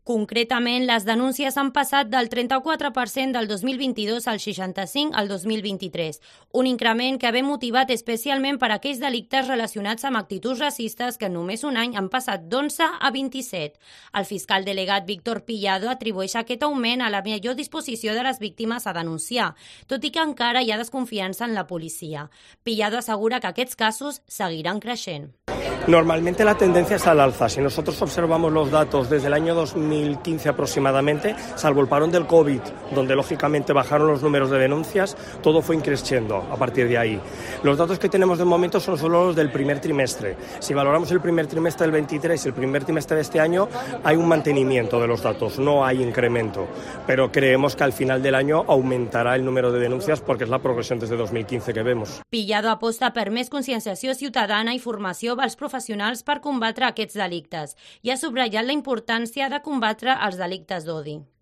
Concretament, les denúncies han passat del 34% del 2022 al 65% al 2023, un increment que ve motivat especialment per aquells delictes relacionats amb actituds racistes que en només un any han passat d'11 a 27. El fiscal delegat Víctor Pillado atribueix aquest augment a la millor disposició de les víctimes a denunciar, tot i que encara hi ha desconfiança en la policia. Pillado assegura que aquests casos seguiran creixent. Normalmente la tendencia es al alza. Si nosotros observamos los datos desde el año 2015 aproximadamente, salvo el parón del COVID, donde lógicamente bajaron los números de denuncias, todo fue increciendo a partir de ahí. Los datos que tenemos de momento son solo los del primer trimestre. Si valoramos el primer trimestre del 23 y el primer trimestre de este año, hay un mantenimiento de los datos, no hay incremento. Pero creemos que al final del año aumentará el número de denuncias porque es la progresión desde 2015 que vemos. Pillado aposta per més conscienciació ciutadana i formació als professionals per combatre aquests delictes i ha subratllat la importància de combatre els delictes d'odi.